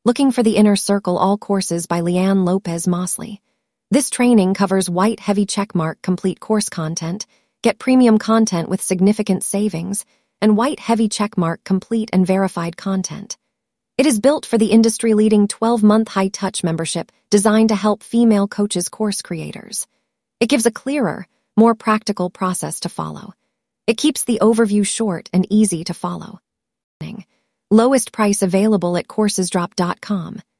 Looking for the Inner Circle All Courses by Leanne Lopez Mosley. This training covers white heavy checkmark complete course content, get premium content with significant savings, and white heavy checkmark complete and verified content. It is built for the industry-leading 12-month high-touch membership designed to help female coaches course creators. It gives a clearer, more practical process to follow. It keeps the overview short and easy to follow. Lowest price available at coursesdrop.com.